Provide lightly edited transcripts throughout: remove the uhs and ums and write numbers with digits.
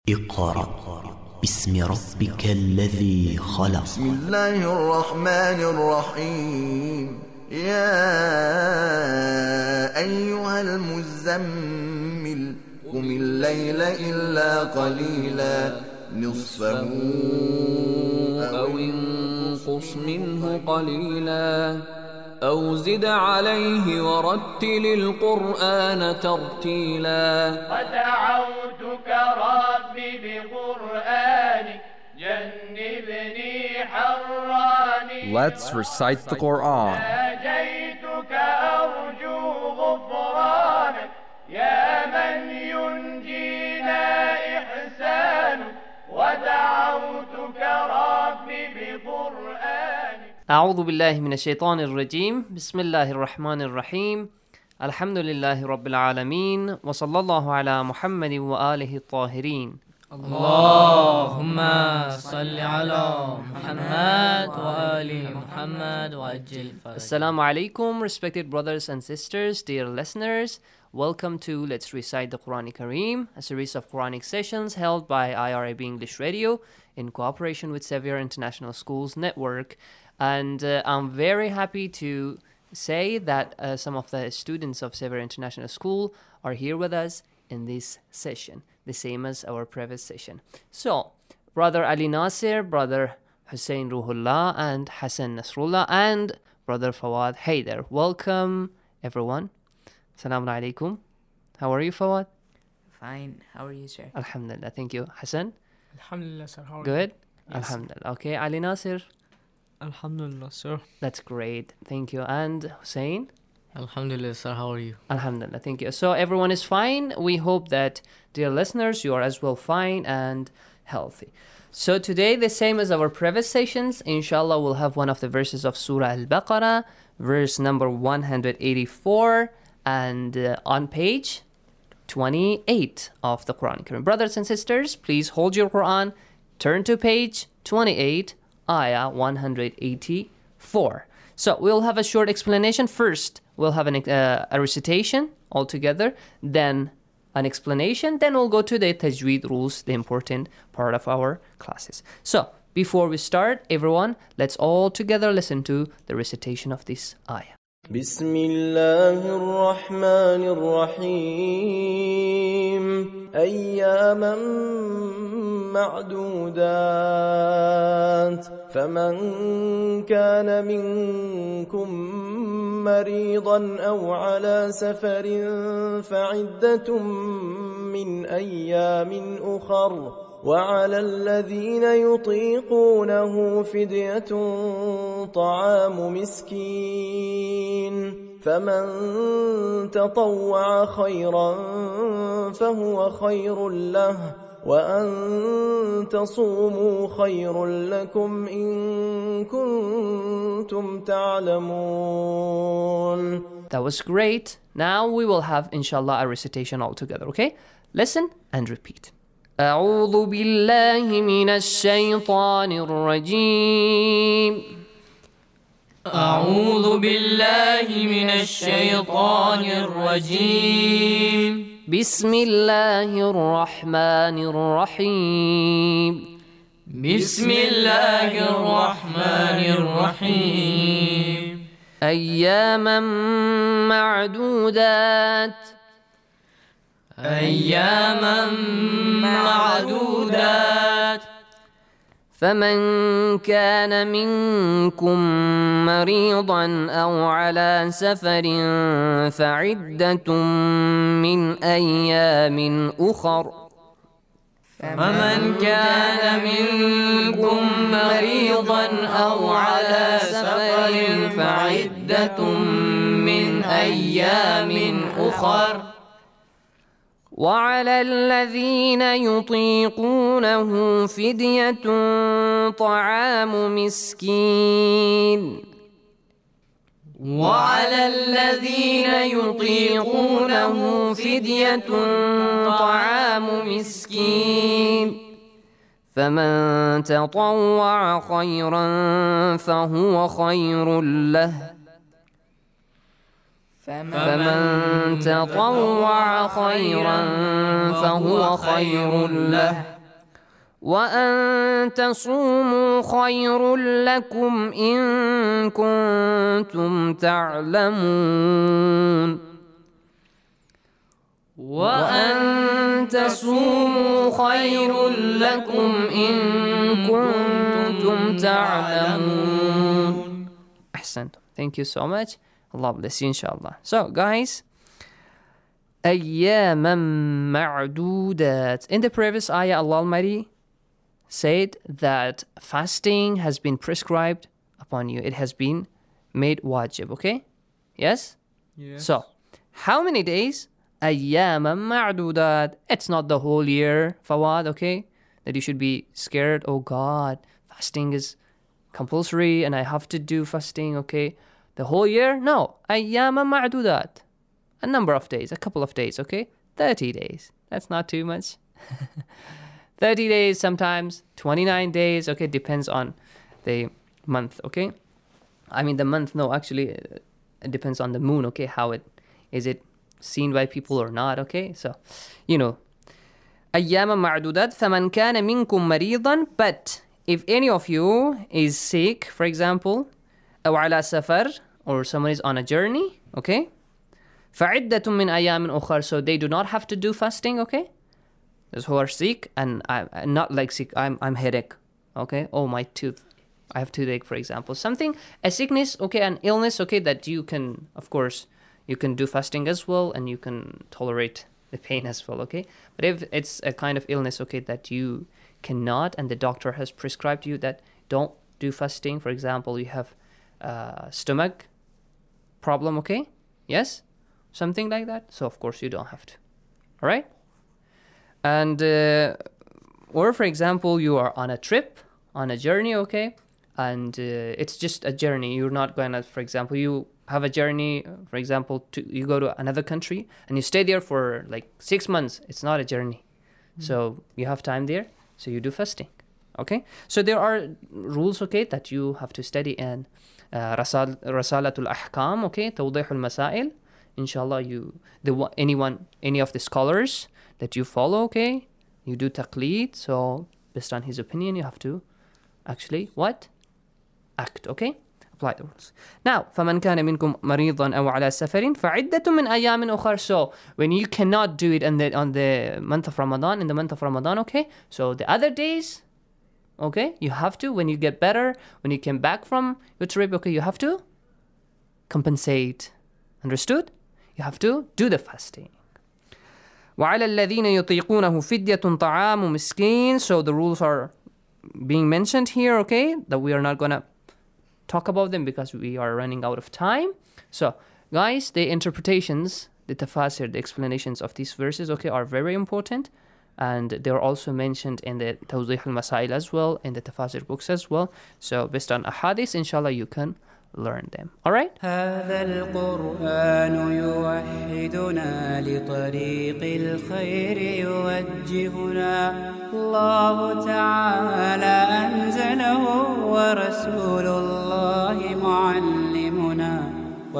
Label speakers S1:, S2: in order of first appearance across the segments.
S1: اقرأ باسم ربك الذي خلق.
S2: بسم الله الرحمن الرحيم. يا أيها المزمل قم الليل إلا قليلا نصفه
S3: أو انقص منه قليلا أو زد عليه ورتل القرآن ترتيلا.
S4: ودعوتك ربي بقرآنك جنبني حراني.
S5: Let's recite the Quran.
S4: ناجيتك أرجو غفرانك يا من ينجينا إحسانك. ودعوتك ربي بقرآنك.
S6: أعوذ بالله من الشيطان الرجيم. بسم الله الرحمن الرحيم. الحمد لله رب العالمين وصلى الله على محمد وآله الطاهرين.
S7: اللهم صل على محمد وآل محمد وعجل فرجهم.
S6: Assalamu alaikum, respected brothers and sisters, dear listeners. Welcome to Let's Recite the Quran Kareem, a series of Quranic sessions held by IRIB English Radio in cooperation with Xavier International Schools Network. And I'm very happy to say that some of the students of Xavier International School are here with us in this session, the same as our previous session. So, Brother Ali Nasir, Brother Hussein Ruhullah, and Hassan Nasrullah, and Brother Fawad Haider. Welcome, everyone. Assalamu alaikum. How are you, Fawad?
S7: Fine. How are you, sir?
S6: Alhamdulillah. Thank you. Hassan?
S8: Alhamdulillah, sir. How are
S6: Good?
S8: you? Yes.
S6: Alhamdulillah. Okay, Ali Nasir?
S8: Alhamdulillah, sir.
S6: That's great. Thank you. And Hussein?
S7: Alhamdulillah, sir. How are you?
S6: Alhamdulillah. Thank you. So everyone is fine. We hope that, dear listeners, you are as well fine and healthy. So today, the same as our previous sessions, inshallah, we'll have one of the verses of Surah Al-Baqarah, verse number 184, and on page 28 of the Quran Kareem. Brothers and sisters, please hold your Quran, turn to page 28, ayah 184. So we'll have a short explanation. First, we'll have a recitation altogether, then an explanation, then we'll go to the tajweed rules, the important part of our classes. So before we start, everyone, let's all together listen to the recitation of this ayah.
S9: بسم الله الرحمن الرحيم أياما معدودات فمن كان منكم مريضا أو على سفر فعدة من أيام أخر وعلى الذين يطيقونه فدية طعام مسكين فمن تطوع خيرا فهو خير له وأن تصوموا خير لكم إن كنتم تعلمون.
S6: That was great. Now we will have inshallah a recitation all together, okay? Listen and repeat. أعوذ بالله من الشيطان الرجيم.
S7: أعوذ بالله من الشيطان الرجيم.
S6: بسم الله الرحمن الرحيم.
S7: بسم الله الرحمن الرحيم.
S6: أياما معدودات
S7: أياما معدودات
S6: فمن كان منكم مريضا أو على سفر فعدة من أيام أخر
S7: فمن كان منكم مريضا أو على سفر فعدة من أيام أخر
S6: وعلى الذين يطيقونه فدية طعام مسكين
S7: وعلى الذين يطيقونه فدية طعام مسكين
S6: فمن تطوع خيرا فهو خير له فمن تطوع خيرا فهو خير له وأن تصوموا خير لكم إن كنتم تعلمون وأن تصوموا خير لكم إن كنتم تعلمون. أحسنت. Thank you so much. Allah bless you, inshallah. So, guys, أياما معدودات. In the previous ayah, Allah Almighty said that fasting has been prescribed upon you. It has been made wajib, okay? Yes?
S8: Yes.
S6: So, how many days? أياما معدودات. It's not the whole year, Fawad, okay? That you should be scared. Oh God, fasting is compulsory and I have to do fasting, okay? The whole year? No. أياما معدودات. A number of days, a couple of days, okay? 30 days. That's not too much. 30 days sometimes, 29 days, okay? Depends on the month, okay? I mean the month, no, actually, it depends on the moon, okay? How it, is it seen by people or not, okay? So, you know. أياما معدودات فمن كان منكم مريضا. But if any of you is sick, for example, أو على سفر, or someone is on a journey, okay? فعدة من أيام أخر. So they do not have to do fasting, okay? Those who are sick, and I'm not like sick, I'm headache, okay? Oh, my tooth, I have toothache, for example. Something, a sickness, okay, an illness, okay, that you can, of course, you can do fasting as well, and you can tolerate the pain as well, okay? But if it's a kind of illness, okay, that you cannot, and the doctor has prescribed you that don't do fasting, for example, you have stomach problem, okay? Yes? Something like that. So, of course, you don't have to. All right? And, or for example, you are on a trip, on a journey, okay? And it's just a journey. You're not going to, for example, you have a journey, for example, you go to another country and you stay there for like 6 months. It's not a journey. So you have time there. So you do fasting. Okay? So there are rules, okay, that you have to study in Rasalatul Ahkam, okay? Tawdihul Masail. Inshallah, any of the scholars that you follow, okay? You do taqleed. So based on his opinion, you have to actually, what? Act, okay? Apply the rules. Now, فَمَنْ كَانَ مِنْكُمْ مَرِيضًا أَوْ عَلَى سَفَرٍ فَعِدَّةٌ مِنْ أَيَّامٍ أُخَرٍ. So, when you cannot do it on the month of Ramadan, in the month of Ramadan, okay? So, the other days, okay? You have to, when you get better, when you came back from your trip, okay? You have to compensate. Understood? You have to do the fasting. وَعَلَى الَّذِينَ يُطِيقُونَهُ فِدْيَةٌ طَعَامُ مِسْكِينٍ. So, the rules are being mentioned here, okay? That we are not going to talk about them because we are running out of time. So, guys, the interpretations, the tafasir, the explanations of these verses, okay, are very important. And they're also mentioned in the Tawdih al-Masail as well, in the tafasir books as well. So, based on ahadith, inshallah, you can learn them. All right?
S10: هذا القرآن يوحدنا لطريق الخير يوجهنا الله تعالى أنزله ورسول الله معلمنا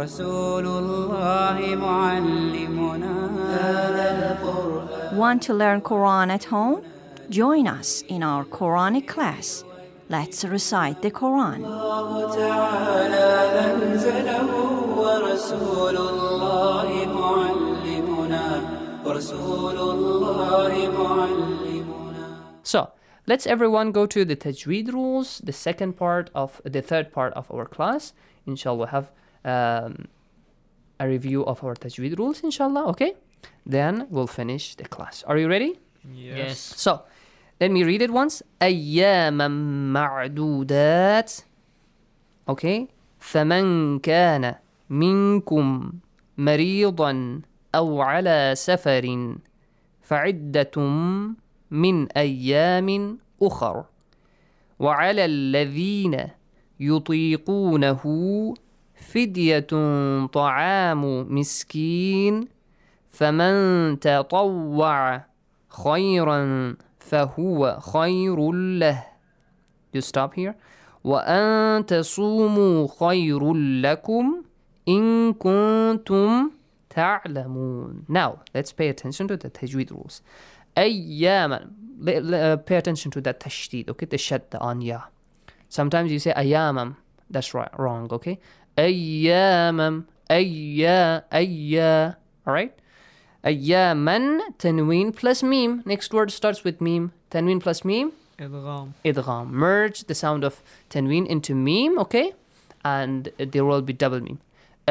S10: هذا القرآن.
S11: Want to learn Quran at home? Join us in our Quranic class. Let's recite the Quran.
S6: So, let's everyone go to the Tajweed rules, the third part of our class. Inshallah, we'll have a review of our Tajweed rules, inshallah, okay? Then we'll finish the class. Are you ready?
S8: Yes.
S6: So, let me read it once. أياما معدودات. Okay. فمن كان منكم مريضا أو على سفر فعدة من أيام أخر وعلى الذين يطيقونه فدية طعام مسكين فمن تطوع خيرا فهو خير له. You stop here. وأن تصوموا خير لكم إن كنتم تعلمون. Now, let's pay attention to the Tajweed rules. أياما. Pay attention to that tashdid, okay? The shadda on ya. Sometimes you say ayamam. That's right, wrong, okay? Ayyamam. Ayya. Alright? Ayyaman, tanween plus meme. Next word starts with meme. Tanween plus meme.
S8: إدغام.
S6: Idgham. Merge the sound of tanween into meme, okay? And there will be double meme.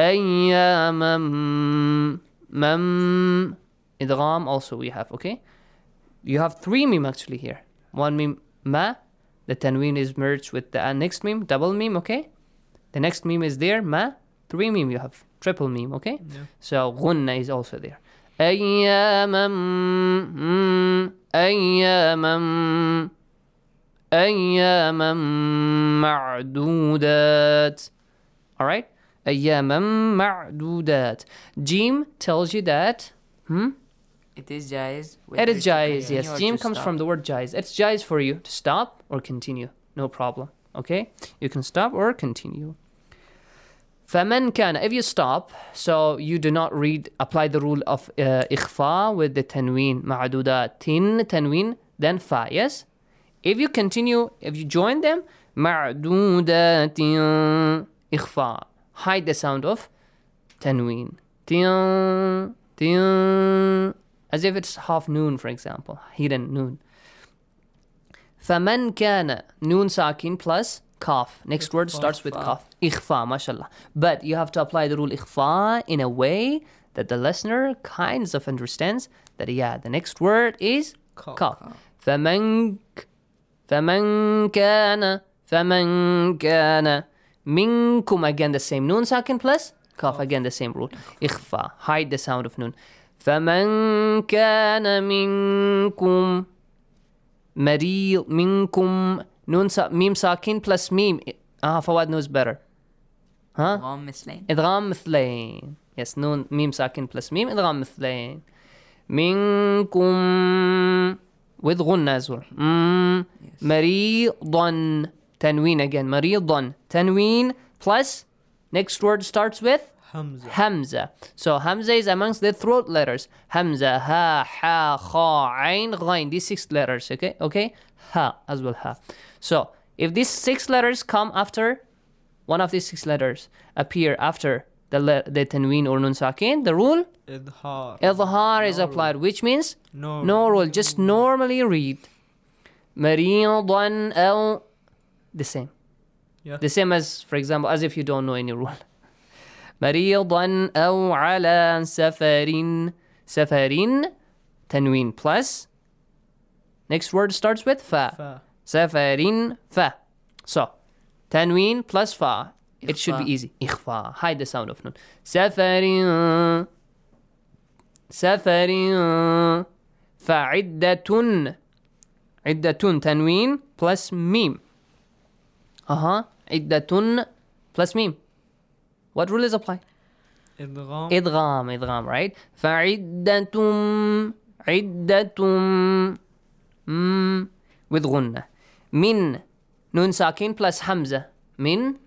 S6: Ayyamam. Mam. Idgham also we have, okay? You have 3 meme actually here. 1 meme ma. The tanween is merged with the next meme, double meme, okay? The next meme is there, ma. 3 meme you have, triple meme, okay?
S8: Yeah.
S6: So ghunna is also there. Ayyamam ma'dudat. Alright? Ayyamam ma'dudat. Jim tells you that,
S10: It is jaiz.
S6: it is jaiz, yes. Jim comes from the word jaiz. It's jaiz for you to stop or continue. No problem. Okay? You can stop or continue. فَمَنْ كَانَ. If you stop, so you do not apply the rule of إخفاء with the tanween. معدودات. Tanween, then fa, yes? If you continue, if you join them, معدودات إخفاء. Hide the sound of tanween. As if it's half noon, for example. Hidden noon. فَمَنْ كَانَ. Noon sakin plus kaf. Next word starts with kaf. إخفاء, mashallah. But you have to apply the rule إخفاء in a way that the listener kinds of understands that, yeah, the next word is kaf. فَمَنْ كَانَ minkum. Again the same. Noon sakin plus kaf. Again the same rule. إخفاء. Hide the sound of noon. فَمَنْ كَانَ مِنْكُمْ مريض. منكم نون ميم ساكن plus ميم. فواد knows better.
S10: إدغام مثلين.
S6: إدغام مثلين. Yes, نون ميم ساكن plus ميم. إدغام مثلين. منكم with غنة as well. مريضا. تنوين again. مريضا. تنوين plus next word starts with Hamza. So Hamza is amongst the throat letters. Hamza, ha, ha, kha, ain, ghain. These 6 letters, okay? Okay? Ha as well, ha. So if these 6 letters come after, one of these 6 letters appear after the tanween or nun sakin, the rule? Idhar is applied, which means no rule. Just normally read. Maridan aw. The same.
S8: Yeah.
S6: The same as, for example, as if you don't know any rule. مريضا أو على سفر تنوين plus next word starts with fa. سفر fa. So تنوين plus fa. It should be easy. إخفاء. Hide the sound of nun. سفر فعدة. عدة تنوين plus ميم. عدة plus ميم. What rule is applied? Idgham, right? فَعِدَّةٌ with غنة. Min, nun sakin plus hamza. Min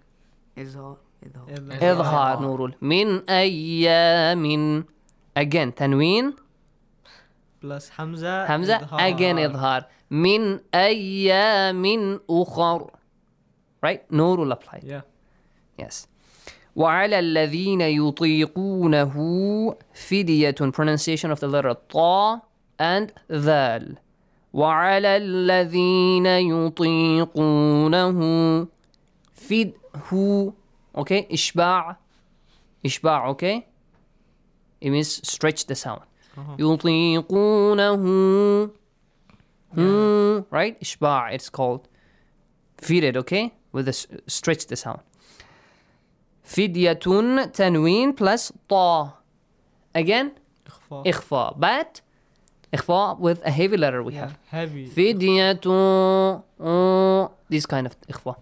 S6: إظهار, no rule. Min أيام. Again, tanween
S8: plus hamza.
S6: Again, إظهار. Min أيام أخر. Right? No rule applied.
S8: Yeah.
S6: Yes. وعلى الذين يطيقونه فدية. Pronunciation of the letter طا and ذال. وعلى الذين يطيقونه فده. Okay, إشباع. Okay, it means stretch the sound. يطيقونه. Right, إشباع, it's called fided, okay, with the stretch the sound. فدية تنوين plus طا. Again, إخفاء. But إخفاء with a heavy letter we have.
S8: Heavy.
S6: فدية. This kind of إخفاء.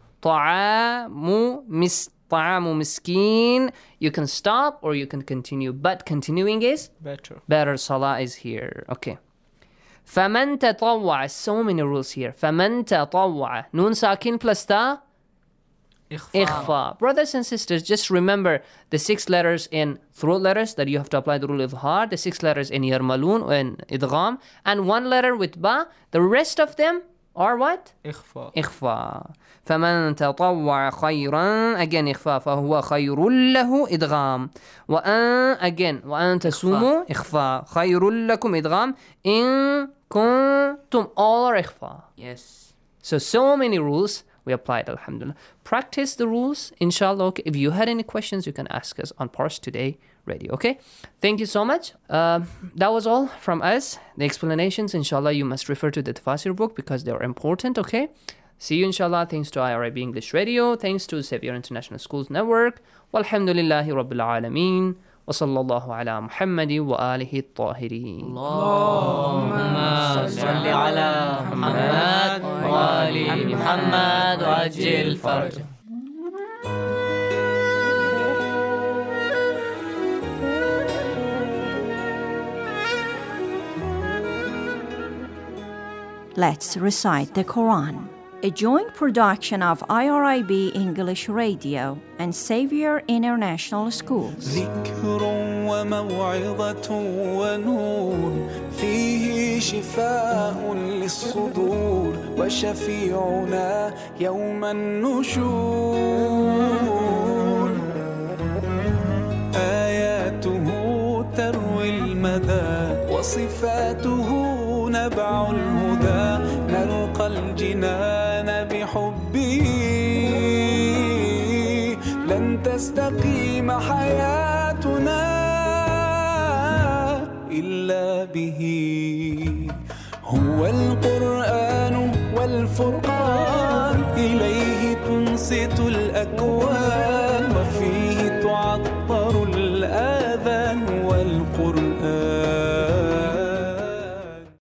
S6: طعام مسكين. You can stop or you can continue. But continuing is better. Salah is here. Okay. فمن تطوع. So many rules here. فمن تطوع. نون ساكن plus تا. Ikhfa. Brothers and sisters, just remember the 6 letters in throat letters that you have to apply the rule of idhar, the 6 letters in yarmalun and idgham, and 1 letter with ba. The rest of them are what? Ikhfa. فمن تطوع خيرا, again إخفاء, فهو خير له إدغام. again وأن تصوموا إخفاء, خير لكم إدغام. إن كنتم, all are إخفاء.
S10: Yes.
S6: So many rules we applied, alhamdulillah. Practice the rules, inshallah. Okay? If you had any questions, you can ask us on Pars Today Radio, okay? Thank you so much. That was all from us. The explanations, inshallah, you must refer to the Tafasir book because they are important, okay? See you, inshallah. Thanks to IRIB English Radio. Thanks to Xavier International Schools Network. Walhamdulillahi Rabbil Alameen. وصلى الله على محمد وآله الطاهرين.
S7: اللهم صل على محمد وآل محمد وعجل فرجه.
S11: Let's recite the Quran. A joint production of IRIB English Radio and Xavier International Schools.
S12: ذكر وموعظة ونور فيه شفاء للصدور وشفيعنا يوم النشور آياته تروي المدى وصفاته نبع الهدى نلقى الجنان بحبه لن تستقيم حياتنا إلا به هو القرآن والفرقان إليه